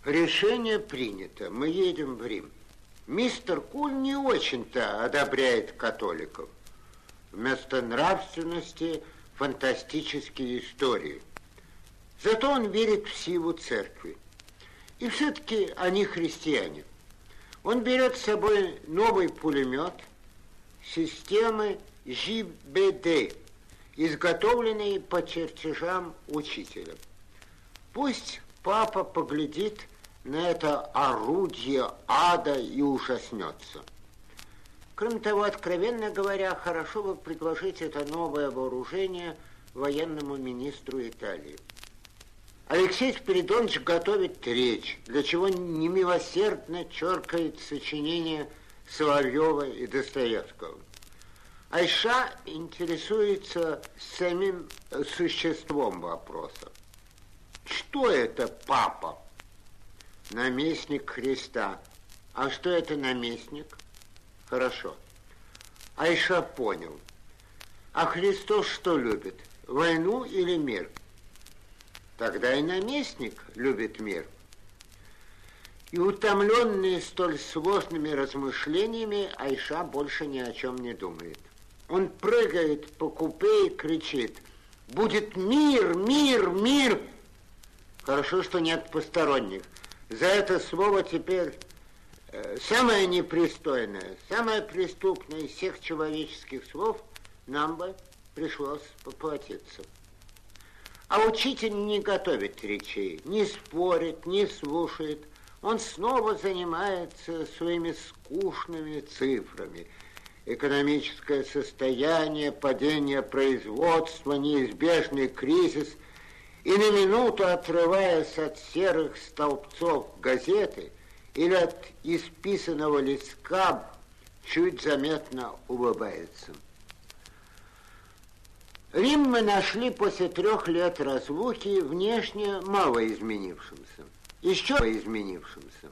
Решение принято. Мы едем в Рим. Мистер Куль не очень-то одобряет католиков. Вместо нравственности фантастические истории. Зато он верит в силу церкви. И все-таки они христиане. Он берет с собой новый пулемет системы ЖБД, изготовленный по чертежам учителя. Пусть папа поглядит на это орудие ада и ужаснется. Кроме того, откровенно говоря, хорошо бы предложить это новое вооружение военному министру Италии. Алексей Спиридонович готовит речь, для чего немилосердно черкает сочинения Соловьева и Достоевского. Айша интересуется самим существом вопроса. Что это папа? Наместник Христа. А что это наместник? Хорошо. Айша понял. А Христос что любит? Войну или мир? Тогда и наместник любит мир. И утомленный столь сложными размышлениями, Айша больше ни о чем не думает. Он прыгает по купе и кричит: «Будет мир, мир, мир!» Хорошо, что нет посторонних. За это слово теперь самое непристойное, самое преступное из всех человеческих слов нам бы пришлось поплатиться. А учитель не готовит речей, не спорит, не слушает. Он снова занимается своими скучными цифрами. Экономическое состояние, падение производства, неизбежный кризис. И на минуту, отрываясь от серых столбцов газеты или от исписанного листка, чуть заметно улыбается. Рим мы нашли после 3 лет разлуки внешне мало изменившимся. Еще изменившимся.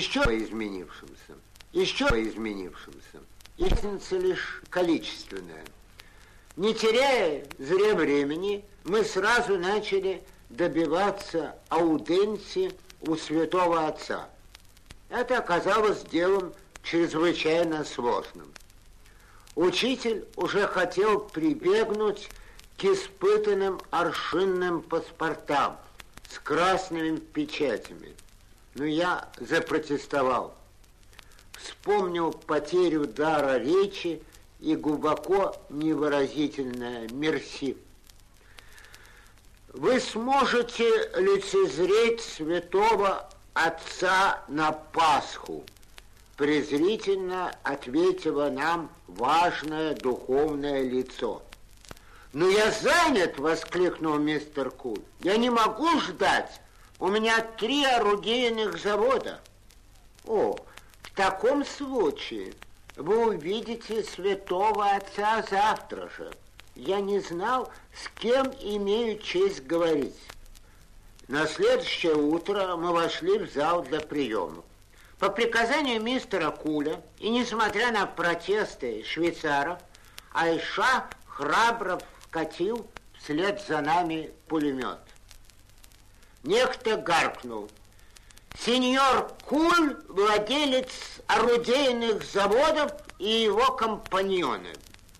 И разница лишь количественная. Не теряя зря времени, мы сразу начали добиваться ауденции у святого отца. Это оказалось делом чрезвычайно сложным. Учитель уже хотел прибегнуть к испытанным аршинным паспортам с красными печатями. Но я запротестовал. Вспомнил потерю дара речи и глубоко невыразительное «мерси». Вы сможете лицезреть святого отца на Пасху, презрительно ответило нам важное духовное лицо. «Но я занят!» — воскликнул мистер Куль. «Я не могу ждать! У меня 3 орудийных завода!» «О, в таком случае вы увидите святого отца завтра же. Я не знал, с кем имею честь говорить». На следующее утро мы вошли в зал для приема. По приказанию мистера Куля, и несмотря на протесты швейцаров, Айша храбро вкатил вслед за нами пулемет. Некто гаркнул: «Сеньор Куль, владелец орудийных заводов и его компаньоны».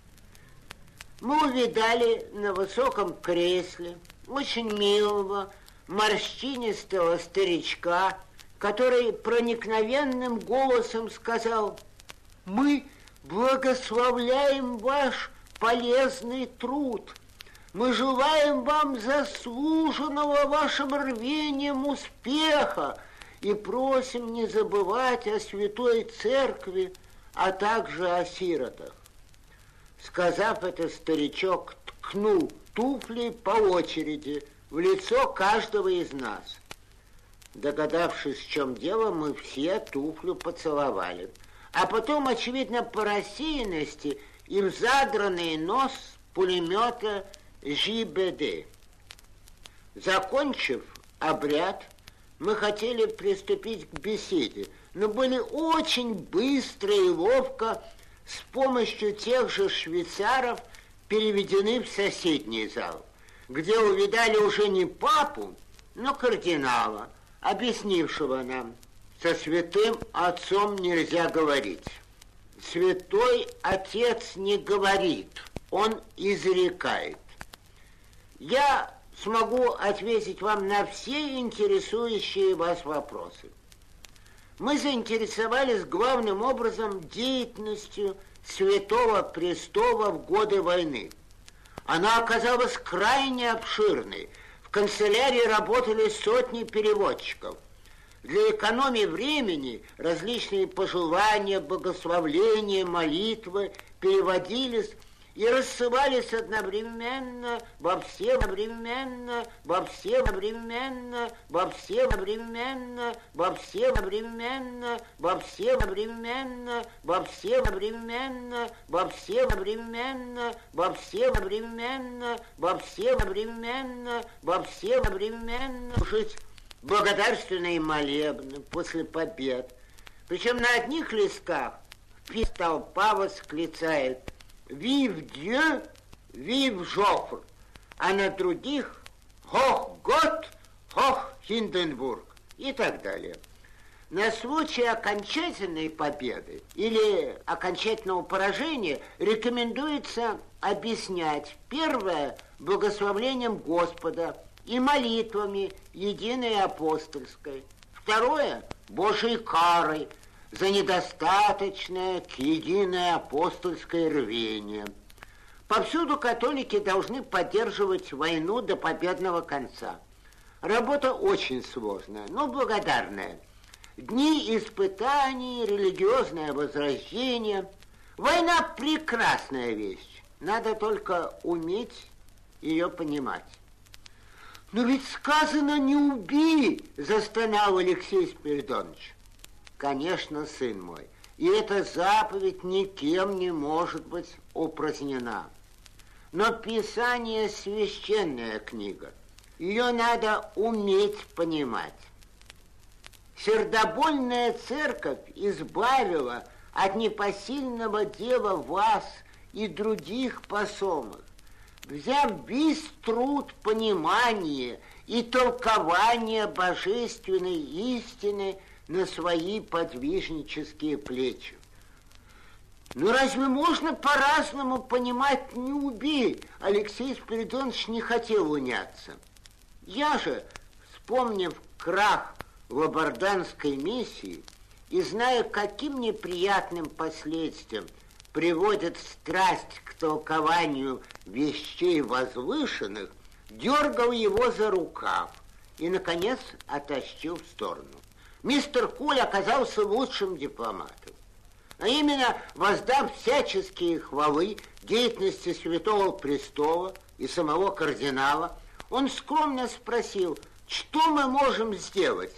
Мы увидали на высоком кресле очень милого, морщинистого старичка, который проникновенным голосом сказал: «Мы благословляем ваш полезный труд. Мы желаем вам заслуженного вашим рвением успеха и просим не забывать о Святой Церкви, а также о сиротах». Сказав это, старичок ткнул туфли по очереди в лицо каждого из нас. Догадавшись, в чем дело, мы все туфлю поцеловали. А потом, очевидно, по рассеянности и в задранный нос пулемета ЖБД. Закончив обряд, мы хотели приступить к беседе, но были очень быстро и ловко с помощью тех же швейцаров переведены в соседний зал, где увидали уже не папу, но кардинала, объяснившего нам, со святым отцом нельзя говорить. Святой отец не говорит, он изрекает. Я смогу ответить вам на все интересующие вас вопросы. Мы заинтересовались главным образом деятельностью Святого Престола в годы войны. Она оказалась крайне обширной. В канцелярии работали сотни переводчиков. Для экономии времени различные пожелания, богословления, молитвы переводились и рассылались одновременно во все одновременно, во все одновременно, во все одновременно, во все одновременно, во все одновременно, во все одновременно, во все одновременно, во все одновременно, во все одновременно, во все одновременно. Слушать благодарственные молебны после побед. Причем на одних листках толпа восклицает «Вив Дью, вив Жофр», а на других «Хох Гот, хох Хинденбург» и так далее. На случай окончательной победы или окончательного поражения рекомендуется объяснять первое благословлением Господа и молитвами единой апостольской, второе Божьей карой за недостаточное к единой апостольской рвение. Повсюду католики должны поддерживать войну до победного конца. Работа очень сложная, но благодарная. Дни испытаний, религиозное возрождение. Война – прекрасная вещь. Надо только уметь ее понимать. «Но ведь сказано, не убей!» – застонал Алексей Спиридонович. «Конечно, сын мой, и эта заповедь никем не может быть упразднена. Но Писание – священная книга. Ее надо уметь понимать. Сердобольная церковь избавила от непосильного дела вас и других посомых, взяв весь труд понимания и толкования божественной истины на свои подвижнические плечи. Ну разве можно по-разному понимать «не убей»? Алексей Спиридонович не хотел уняться. Я же, вспомнив крах лабарданской миссии и зная, каким неприятным последствиям приводит страсть к толкованию вещей возвышенных, дергал его за рукав и, наконец, оттащил в сторону. Мистер Куль оказался лучшим дипломатом. А именно, воздав всяческие хвалы деятельности Святого Престола и самого кардинала, он скромно спросил, что мы можем сделать.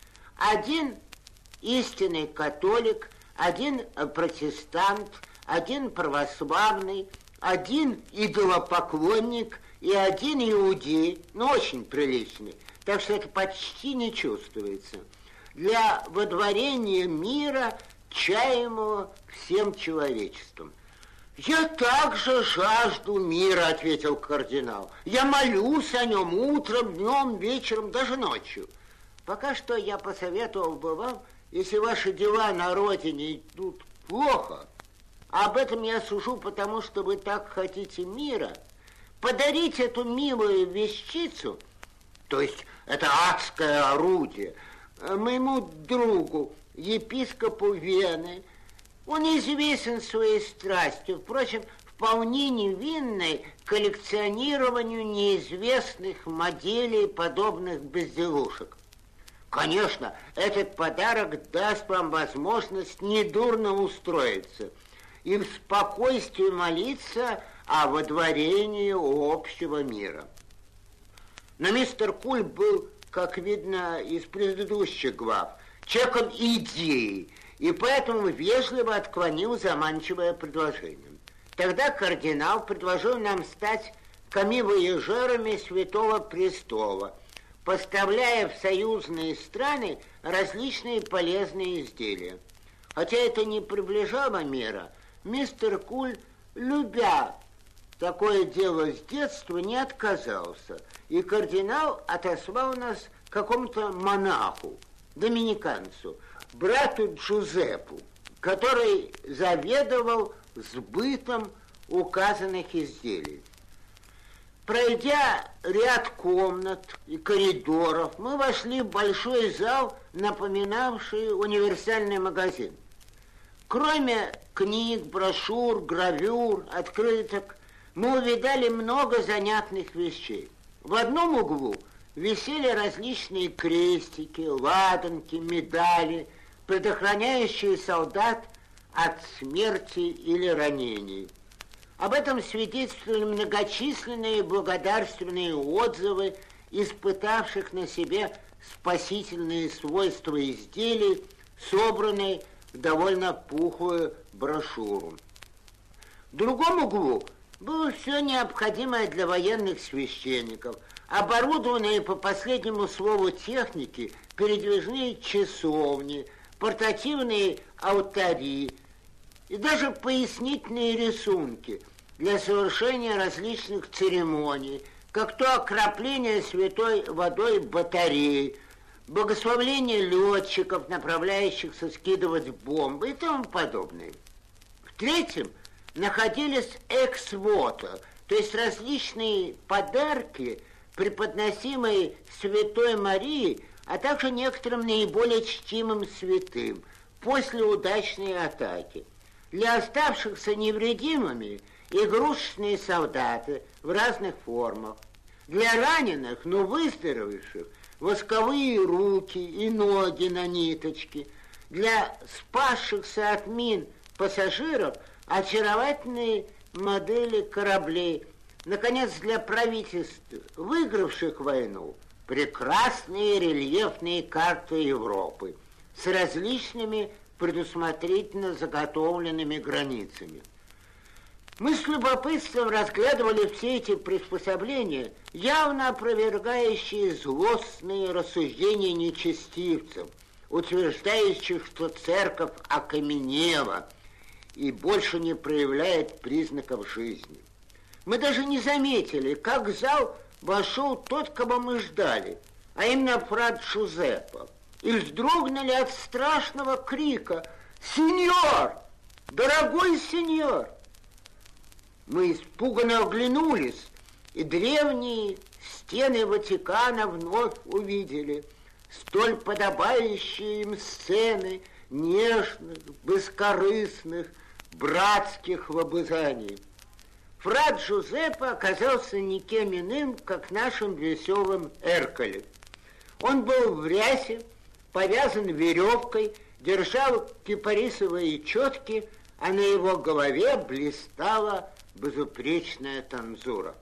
Один истинный католик, один протестант, один православный, один идолопоклонник и один иудей, но очень приличный, так что это почти не чувствуется, для водворения мира, чаемого всем человечеством. «Я также жажду мира», — ответил кардинал. «Я молюсь о нем утром, днем, вечером, даже ночью. Пока что я посоветовал бы вам, если ваши дела на родине идут плохо, об этом я сужу, потому что вы так хотите мира, подарить эту милую вещицу, то есть это адское орудие, моему другу, епископу Вены. Он известен своей страстью, впрочем, вполне невинной коллекционированию неизвестных моделей подобных безделушек. Конечно, этот подарок даст вам возможность недурно устроиться и в спокойствии молиться о водворении общего мира. Но мистер Куль был, как видно из предыдущих глав, человеком идеи, и поэтому вежливо отклонил заманчивое предложение. Тогда кардинал предложил нам стать камевояжерами Святого Престола, поставляя в союзные страны различные полезные изделия. Хотя это не приближало мира, мистер Куль, любя такое дело с детства не отказался, и кардинал отослал нас к какому-то монаху, доминиканцу, брату Джузеппу, который заведовал сбытом указанных изделий. Пройдя ряд комнат и коридоров, мы вошли в большой зал, напоминавший универсальный магазин. Кроме книг, брошюр, гравюр, открыток, мы увидали много занятных вещей. В одном углу висели различные крестики, ладанки, медали, предохраняющие солдат от смерти или ранений. Об этом свидетельствовали многочисленные благодарственные отзывы испытавших на себе спасительные свойства изделий, собранные в довольно пухлую брошюру. В другом углу было все необходимое для военных священников, оборудованные по последнему слову техники передвижные часовни, портативные алтари и даже пояснительные рисунки для совершения различных церемоний, как то окропление святой водой батарей, благословление летчиков, направляющихся скидывать бомбы и тому подобное. В-третьем, находились экс-вото, то есть различные подарки, преподносимые Святой Марии, а также некоторым наиболее чтимым святым после удачной атаки. Для оставшихся невредимыми игрушечные солдаты в разных формах. Для раненых, но выздоровевших, восковые руки и ноги на ниточке. Для спасшихся от мин пассажиров очаровательные модели кораблей. Наконец, для правительств, выигравших войну, прекрасные рельефные карты Европы с различными предусмотрительно заготовленными границами. Мы с любопытством разглядывали все эти приспособления, явно опровергающие злостные рассуждения нечестивцев, утверждающих, что церковь окаменела и больше не проявляет признаков жизни. Мы даже не заметили, как в зал вошел тот, кого мы ждали, а именно фра Джузеппе, и вздрогнули от страшного крика: «Сеньор! Дорогой сеньор!» Мы испуганно оглянулись, и древние стены Ватикана вновь увидели столь подобающие им сцены нежных, бескорыстных, братских лобызаний. Фра Джузеппе оказался никем иным, как нашим веселым Эрколе. Он был в рясе, повязан веревкой, держал кипарисовые четки, а на его голове блистала безупречная танзура.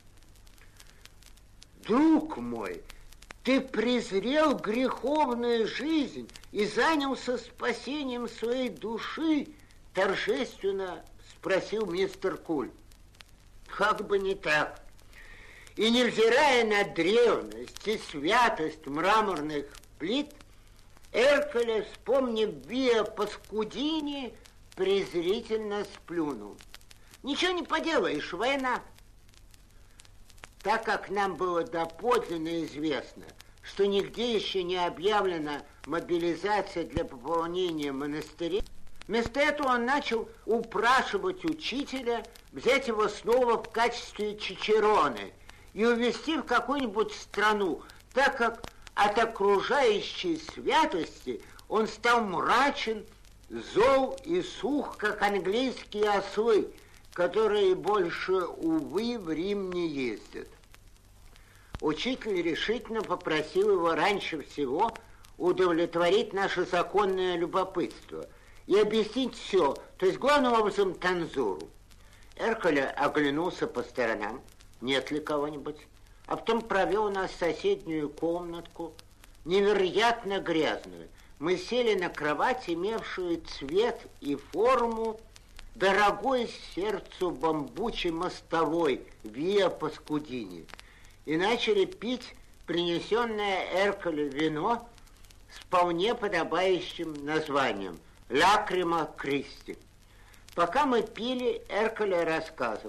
«Друг мой, ты презрел греховную жизнь и занялся спасением своей души?» — торжественно спросил мистер Куль. Как бы не так. И невзирая на древность и святость мраморных плит, Эрколе, вспомнив Виа Паскудини, презрительно сплюнул. Ничего не поделаешь, война. Так как нам было доподлинно известно, что нигде еще не объявлена мобилизация для пополнения монастырей, вместо этого он начал упрашивать учителя взять его снова в качестве чичероне и увезти в какую-нибудь страну, так как от окружающей святости он стал мрачен, зол и сух, как английские ослы, которые больше, увы, в Рим не ездят. Учитель решительно попросил его раньше всего удовлетворить наше законное любопытство и объяснить все, то есть главным образом танзуру. Эрколе оглянулся по сторонам, нет ли кого-нибудь, а потом провел нас в соседнюю комнатку, невероятно грязную. Мы сели на кровать, имевшую цвет и форму дорогой сердцу бамбучей мостовой Виа Паскудини, и начали пить принесенное Эрколе вино с вполне подобающим названием «Лакрима Кристи». Пока мы пили, Эрколе рассказывал.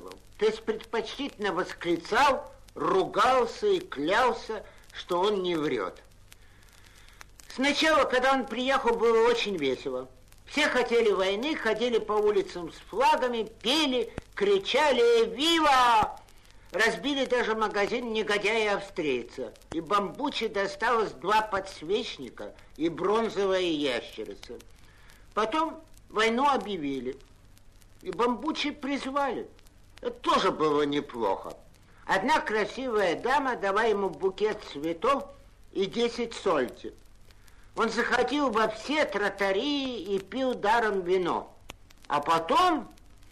то есть предпочтительно восклицал, ругался и клялся, что он не врет. Сначала, когда он приехал, было очень весело. Все хотели войны, ходили по улицам с флагами, пели, кричали «Вива!». Разбили даже магазин негодяя-австрийца. И Бамбучи досталось 2 подсвечника и бронзовая ящерица. Потом войну объявили. И Бамбучи призвали. Это тоже было неплохо. Одна красивая дама дала ему букет цветов и 10 сольти. Он заходил во все тротарии и пил даром вино. А потом,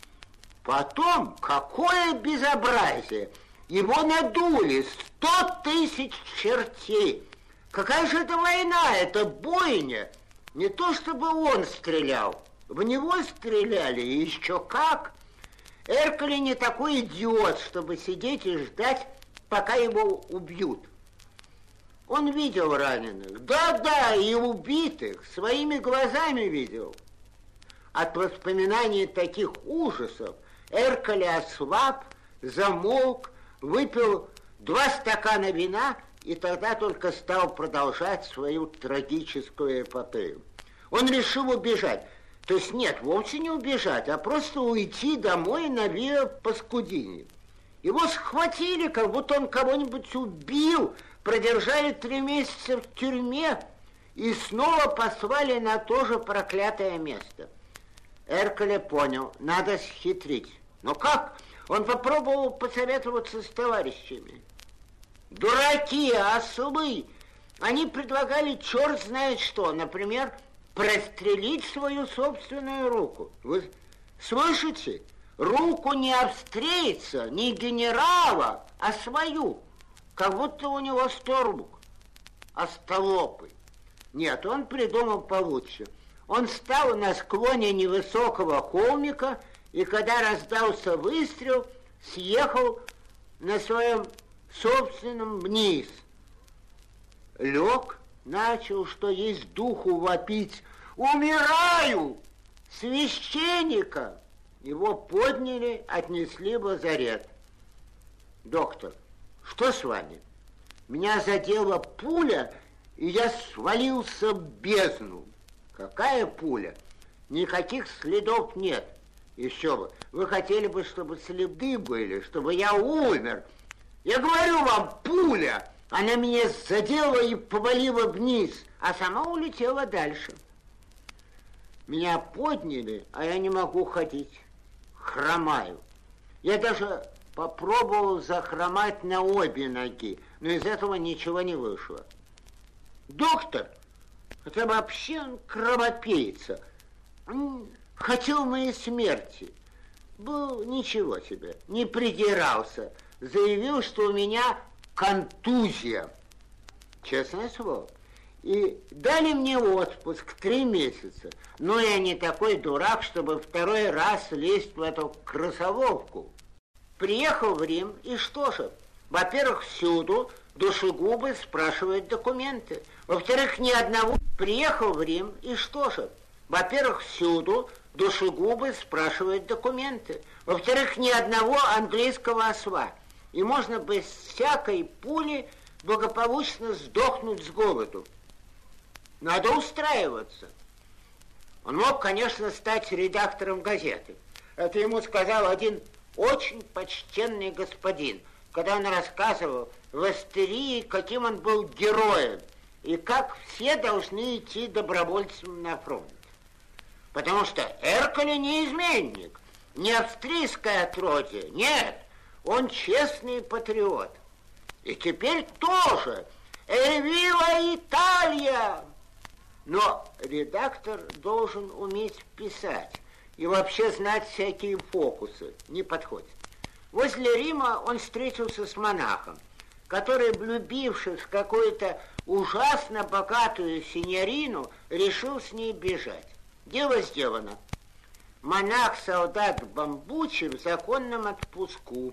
какое безобразие! Его надули 100 000 чертей. Какая же это война, это бойня? Не то чтобы он стрелял, в него стреляли, и еще как. Эркеле не такой идиот, чтобы сидеть и ждать, пока его убьют. Он видел раненых, да-да, и убитых, своими глазами видел. От воспоминаний таких ужасов Эркеле ослаб, замолк, выпил 2 стакана вина и тогда только стал продолжать свою трагическую эпопею. Он решил убежать. То есть нет, вовсе не убежать, а просто уйти домой на Виа Паскудини. Его схватили, как будто он кого-нибудь убил, продержали 3 месяца в тюрьме и снова послали на то же проклятое место. Эркеле понял, надо схитрить. Но как? Он попробовал посоветоваться с товарищами. Дураки, ослы! Они предлагали черт знает что, например, прострелить свою собственную руку. Вы слышите? Руку не австрийца, не генерала, а свою. Как будто у него 100 рук. Остолопый. Нет, он придумал получше. Он встал на склоне невысокого холмика, и когда раздался выстрел, съехал на своем собственном вниз. Лег, начал, что есть духу, вопить: «Умираю! Священника!» Его подняли, отнесли в лазарет. «Доктор, что с вами?» «Меня задела пуля, и я свалился в бездну». «Какая пуля? Никаких следов нет». «Еще бы, вы хотели бы, чтобы следы были, чтобы я умер. Я говорю вам, пуля!» Она меня задела и повалила вниз, а сама улетела дальше. Меня подняли, а я не могу ходить. Хромаю. Я даже попробовал захромать на обе ноги, но из этого ничего не вышло. Доктор, это вообще он кровопийца, он хотел моей смерти. Был ничего себе, не придирался. Заявил, что у меня контузия. Честное слово. И дали мне отпуск 3 месяца. Но я не такой дурак, чтобы 2 раз лезть в эту крысоловку. Приехал в Рим, и что же? Во-первых, всюду душегубы спрашивают документы. Во-вторых, ни одного... Приехал в Рим, и что же? Во-первых, всюду душегубы спрашивают документы. Во-вторых, ни одного английского осла. И можно без всякой пули благополучно сдохнуть с голоду. Надо устраиваться. Он мог, конечно, стать редактором газеты. Это ему сказал один очень почтенный господин, когда он рассказывал в Астерии, каким он был героем, и как все должны идти добровольцем на фронт. Потому что Эркеле не изменник, не австрийское отродье, нет, он честный патриот. И теперь тоже «Эвива Италия!» Но редактор должен уметь писать и вообще знать всякие фокусы. Не подходит. Возле Рима он встретился с монахом, который, влюбившись в какую-то ужасно богатую синьорину, решил с ней бежать. Дело сделано. Монах-солдат Бамбучи в законном отпуску.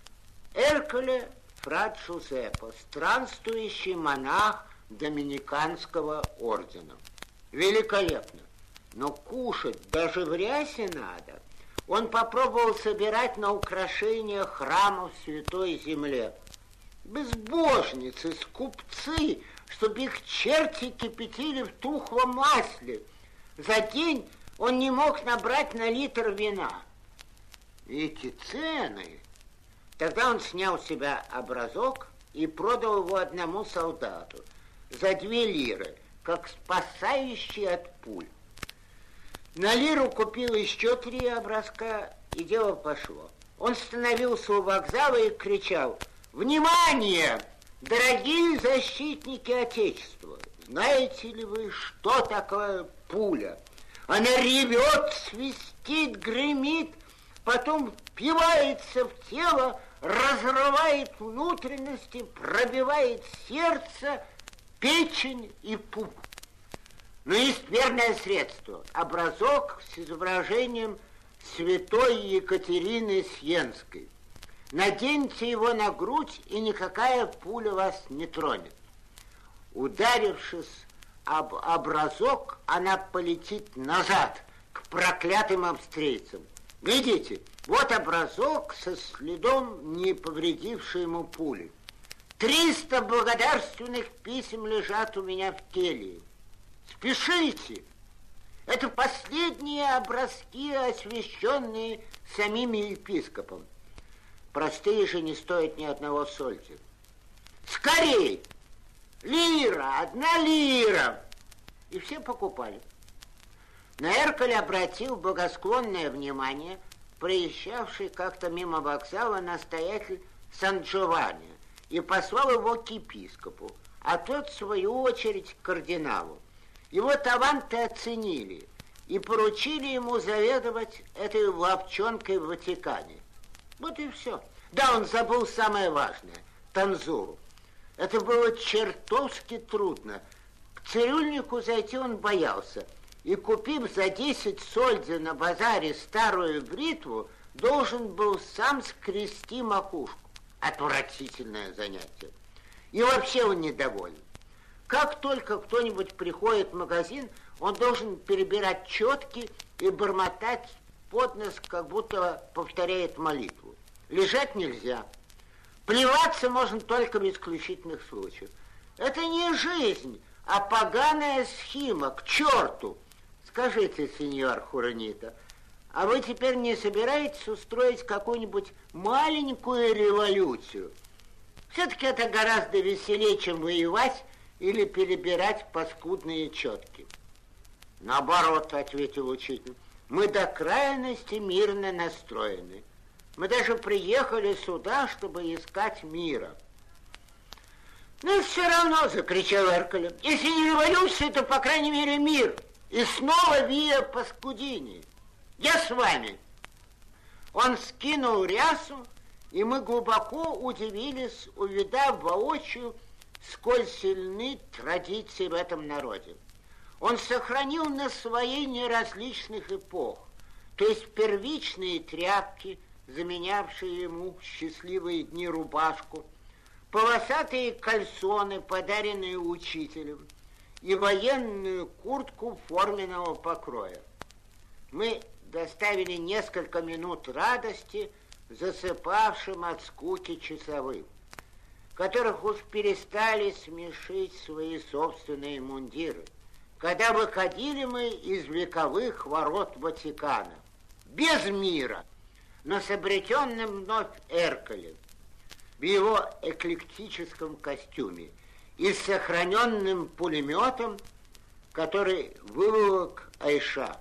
Эркеле фра Джузеппе, странствующий монах Доминиканского ордена. Великолепно. Но кушать даже в рясе надо. он попробовал собирать на украшения храмов Святой Земле. Безбожницы, скупцы, чтобы их черти кипятили в тухлом масле. За день он не мог набрать на литр вина. Эти цены! Тогда он снял с себя образок и продал его одному солдату за 2 лиры, как спасающий от пуль. На лиру купил еще 3 образка, и дело пошло. Он становился у вокзала и кричал: «Внимание, дорогие защитники Отечества! Знаете ли вы, что такое пуля? Она ревет, свистит, гремит, потом впивается в тело, разрывает внутренности, пробивает сердце, печень и пуп. Но есть верное средство – образок с изображением святой Екатерины Сиенской. Наденьте его на грудь, и никакая пуля вас не тронет. Ударившись об образок, она полетит назад, к проклятым австрийцам. Видите, вот образок со следом, не повредившей ему пули. 300 благодарственных писем лежат у меня в келье. Спешите! Это последние образки, освященные самим епископом. Простые же не стоят ни одного сольти. Скорей! Лира, 1 лира! И все покупали. На Эркель обратил благосклонное внимание проезжавший как-то мимо вокзала настоятель Сан-Джованни и послал его к епископу, а тот, в свою очередь, к кардиналу. Его таланты оценили и поручили ему заведовать этой ловчонкой в Ватикане. Вот и все. Да, он забыл самое важное – танзуру. Это было чертовски трудно. К цирюльнику зайти он боялся. И, купив за 10 сольди на базаре старую бритву, должен был сам скрести макушку. Отвратительное занятие. И вообще он недоволен. Как только кто-нибудь приходит в магазин, он должен перебирать четки и бормотать под нос, как будто повторяет молитву. Лежать нельзя. Плеваться можно только в исключительных случаях. Это не жизнь, а поганая схема, к черту. Скажите, сеньор Хуранита, а вы теперь не собираетесь устроить какую-нибудь маленькую революцию? Все-таки это гораздо веселее, чем воевать или перебирать паскудные четки. Наоборот, ответил учитель, мы до крайности мирно настроены. Мы даже приехали сюда, чтобы искать мира. Ну, все равно, закричал Эркель, если не революция, то, по крайней мере, мир. И снова Виа Паскудини. Я с вами. Он скинул рясу, и мы глубоко удивились, увидав воочию, сколь сильны традиции в этом народе. Он сохранил на своей неразличных эпох, то есть первичные тряпки, заменявшие ему счастливые дни рубашку, полосатые кальсоны, подаренные учителем, и военную куртку форменного покроя. Мы доставили несколько минут радости засыпавшим от скуки часовым, которых уж перестали смешить свои собственные мундиры, когда выходили мы из вековых ворот Ватикана, без мира, но с обретенным вновь Эркелем, в его эклектическом костюме и с сохраненным пулеметом, который выволок Айша.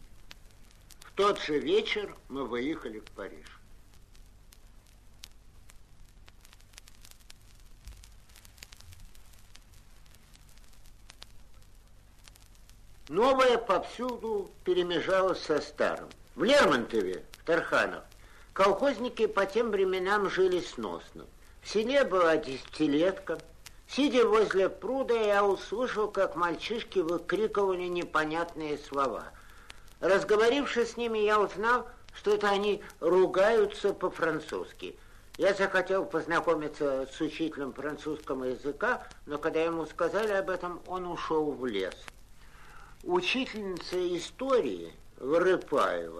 В тот же вечер мы выехали в Париж. Новое повсюду перемежалось со старым. В Лермонтове, в Тарханах, колхозники по тем временам жили сносно. В селе была десятилетка. Сидя возле пруда, я услышал, как мальчишки выкрикивали непонятные слова. Разговорившись с ними, я узнал, что это они ругаются по-французски. Я захотел познакомиться с учителем французского языка, но когда ему сказали об этом, он ушел в лес. Учительница истории Вырыпаева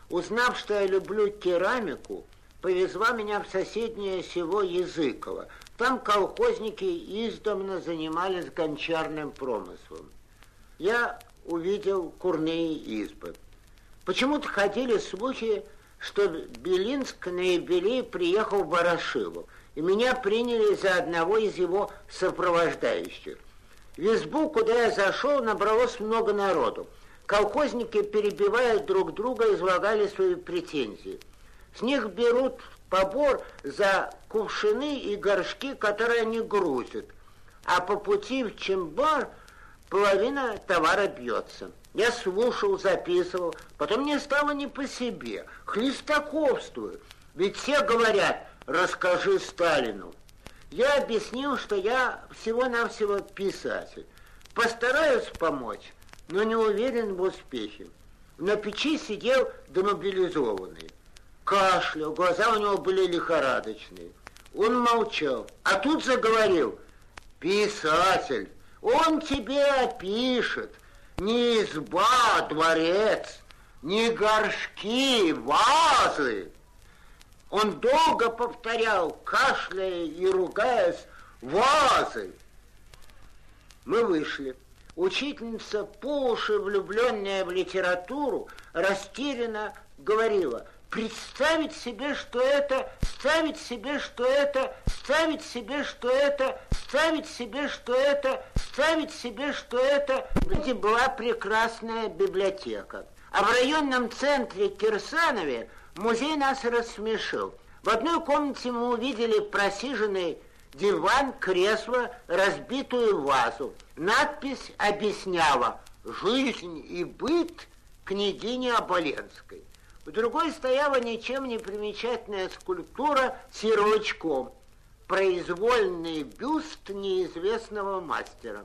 узнав, что я люблю керамику, повезла меня в соседнее село Языково. Там колхозники издавна занимались гончарным промыслом. Я увидел курные избы. Почему-то ходили слухи, что Белинск на юбилей приехал в Ворошилов, и меня приняли за одного из его сопровождающих. В избу, куда я зашел, набралось много народу. Колхозники, перебивая друг друга, излагали свои претензии. С них берут побор за кувшины и горшки, которые они грузят, а по пути в Чембар половина товара бьется. Я слушал, записывал, потом мне стало не по себе. Хлестаковствую, ведь все говорят: расскажи Сталину. Я объяснил, что я всего-навсего писатель. Постараюсь помочь, но не уверен в успехе. На печи сидел демобилизованный. Кашлял, глаза у него были лихорадочные. Он молчал, а тут заговорил: писатель, он тебе опишет. Не изба, а дворец, не горшки, вазы. Он долго повторял, кашляя и ругаясь: вазы. Мы вышли. Учительница, по уши влюбленная в литературу, растерянно говорила: представить себе, что это, ставить себе, что это, ставить себе, что это, ставить себе, что это, ставить себе, что это. Где была прекрасная библиотека. А в районном центре Кирсанове музей нас рассмешил. В одной комнате мы увидели просиженный диван, кресло, разбитую вазу. Надпись объясняла: «Жизнь и быт княгини Оболенской». В другой стояла ничем не примечательная скульптура с ярлычком: «Произвольный бюст неизвестного мастера».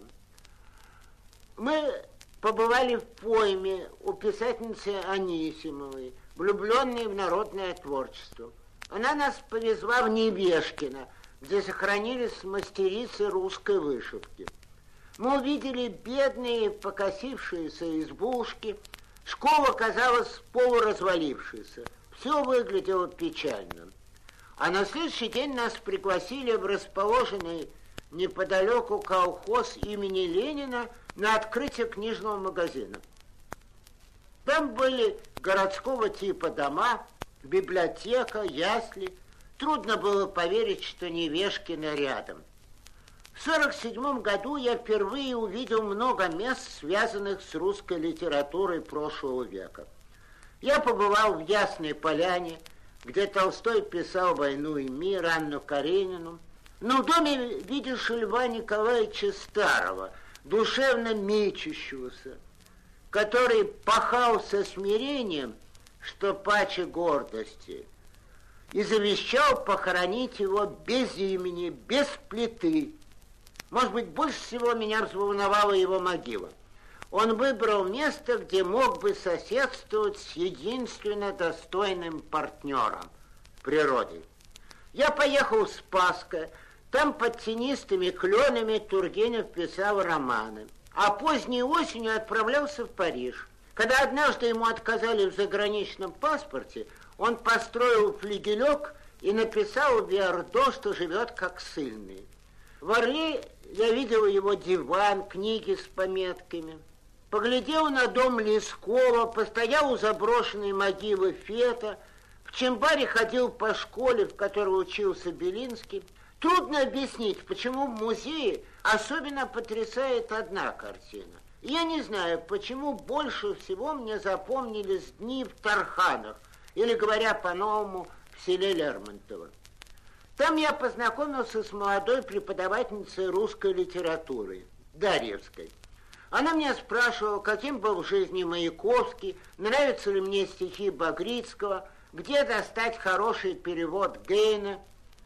Мы побывали в пойме у писательницы Анисимовой, влюбленной в народное творчество. Она нас повезла в Невешкино, где сохранились мастерицы русской вышивки. Мы увидели бедные покосившиеся избушки. Школа казалась полуразвалившейся. Все выглядело печально. А на следующий день нас пригласили в расположенный неподалеку колхоз имени Ленина на открытие книжного магазина. Там были городского типа дома, библиотека, ясли. Трудно было поверить, что Невешкино рядом. В 1947 году я впервые увидел много мест, связанных с русской литературой прошлого века. Я побывал в Ясной Поляне, где Толстой писал «Войну и мир», Анну Каренину. Но в доме видишь Льва Николаевича Старого, душевно мечущегося, который пахал со смирением, что паче гордости, и завещал похоронить его без имени, без плиты. Может быть, больше всего меня взволновала его могила. Он выбрал место, где мог бы соседствовать с единственно достойным партнером – природой. Я поехал в Спасское, там под тенистыми кленами Тургенев писал романы, а поздней осенью отправлялся в Париж. Когда однажды ему отказали в заграничном паспорте, он построил флигелек и написал в Виардо, что живет как ссыльный. В Орле я видел его диван, книги с пометками. Поглядел на дом Лескова, постоял у заброшенной могилы Фета. В Чембаре ходил по школе, в которой учился Белинский. Трудно объяснить, почему в музее особенно потрясает одна картина. Я не знаю, почему больше всего мне запомнились дни в Тарханах, или, говоря по-новому, в селе Лермонтово. Там я познакомился с молодой преподавательницей русской литературы, Дарьевской. Она меня спрашивала, каким был в жизни Маяковский, нравятся ли мне стихи Багрицкого, где достать хороший перевод Гейна.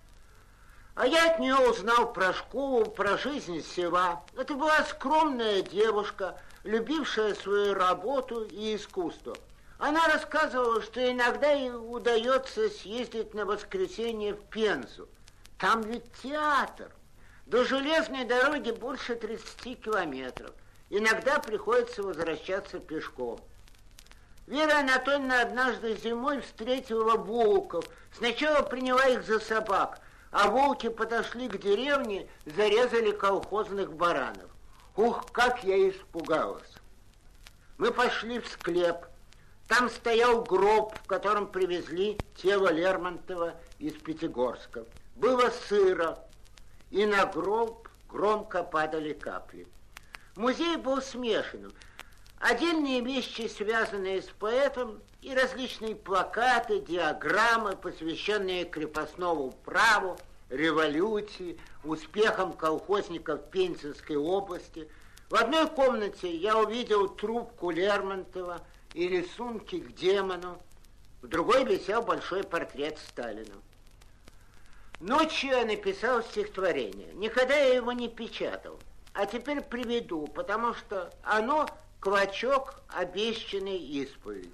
А я от нее узнал про школу, про жизнь села. Это была скромная девушка, любившая свою работу и искусство. Она рассказывала, что иногда ей удается съездить на воскресенье в Пензу. Там ведь театр. До железной дороги больше 30 километров. Иногда приходится возвращаться пешком. Вера Анатольевна однажды зимой встретила волков. Сначала приняла их за собак, а волки подошли к деревне, зарезали колхозных баранов. Ух, как я испугалась. Мы пошли в склеп. Там стоял гроб, в котором привезли тело Лермонтова из Пятигорска. Было сыро, и на гроб громко падали капли. Музей был смешанным. Отдельные вещи, связанные с поэтом, и различные плакаты, диаграммы, посвященные крепостному праву, революции, успехам колхозников Пензенской области. В одной комнате я увидел трубку Лермонтова и рисунки к демону. В другой висел большой портрет Сталина. Ночью я написал стихотворение. Никогда я его не печатал. А теперь приведу, потому что оно клочок обещанной исповеди.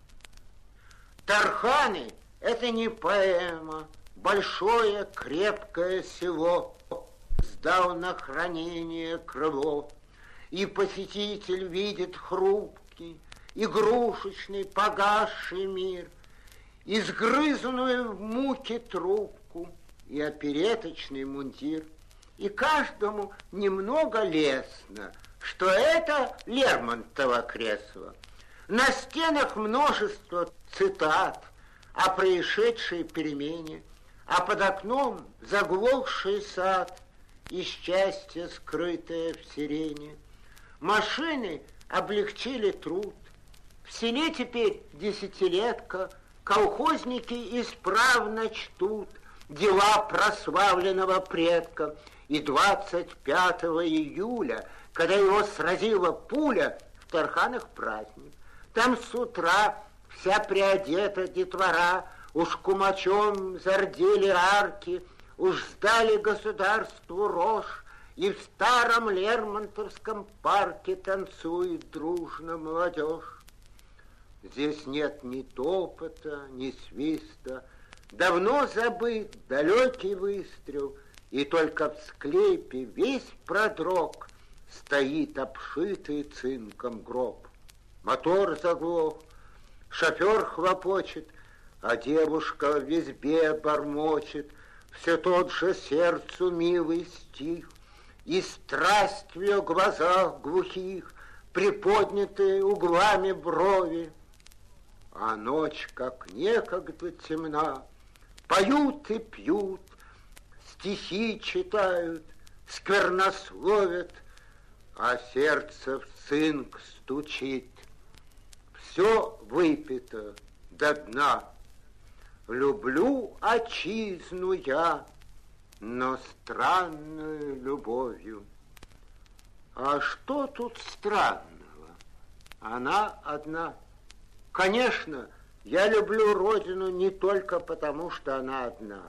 Тарханы — это не поэма. Большое крепкое село сдал на хранение крыло. И посетитель видит хрупкий, игрушечный, погасший мир, изгрызанную в муке трубку и опереточный мундир. И каждому немного лестно, что это Лермонтово кресло. На стенах множество цитат о происшедшей перемене, а под окном заглохший сад и счастье, скрытое в сирене. Машины облегчили труд. В селе теперь десятилетка, колхозники исправно чтут дела прославленного предка. И 25 июля, когда его сразила пуля, в Тарханах праздник. Там с утра вся приодета детвора, уж кумачом зардели арки, уж сдали государству рожь, и в старом Лермонтовском парке танцует дружно молодежь. Здесь нет ни топота, ни свиста, давно забыт далекий выстрел, и только в склепе весь продрог стоит обшитый цинком гроб. Мотор заглох, шофер хлопочет, а девушка в избе бормочет все тот же сердцу милый стих, и страсть в ее глазах глухих, приподнятые углами брови. А ночь, как некогда темна, поют и пьют, стихи читают, сквернословят, а сердце в цинк стучит. Все выпито до дна. Люблю отчизну я, но странную любовью. А что тут странного? Она одна. Конечно, я люблю родину не только потому, что она одна.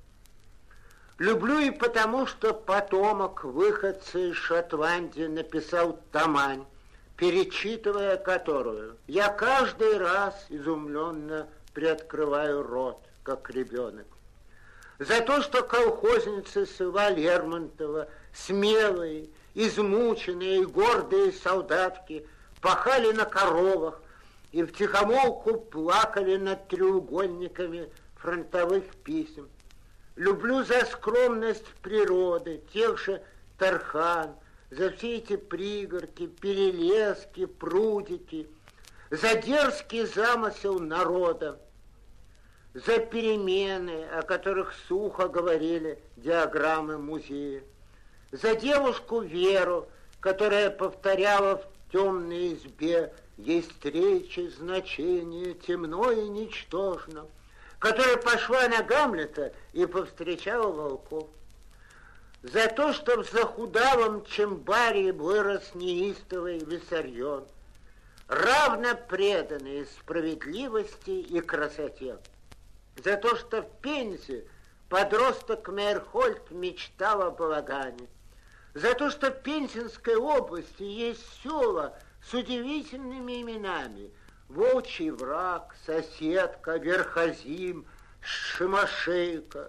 Люблю и потому, что потомок, выходца из Шотландии, написал Тамань, перечитывая которую я каждый раз изумленно приоткрываю рот, как ребенок. За то, что колхозницы села Лермонтова, смелые, измученные и гордые солдатки, пахали на коровах и втихомолку плакали над треугольниками фронтовых писем. Люблю за скромность природы, тех же Тархан, за все эти пригорки, перелески, прудики, за дерзкий замысел народа, за перемены, о которых сухо говорили диаграммы музея, за девушку Веру, которая повторяла в темной избе «Есть речи, значение, темно и ничтожно», которая пошла на Гамлета и повстречала волков. За то, что в захудалом Чембаре вырос неистовый Виссарион, равно преданный справедливости и красоте. За то, что в Пензе подросток Мейерхольд мечтал о балагане. За то, что в Пензенской области есть села с удивительными именами: Волчий враг, Соседка, Верхозим, Шимошейка.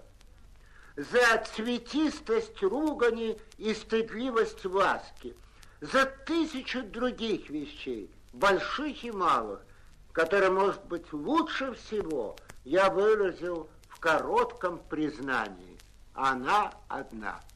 За цветистость ругани и стыдливость ласки. За 1000 других вещей, больших и малых, которое, может быть, лучше всего я выразил в коротком признании. Она одна.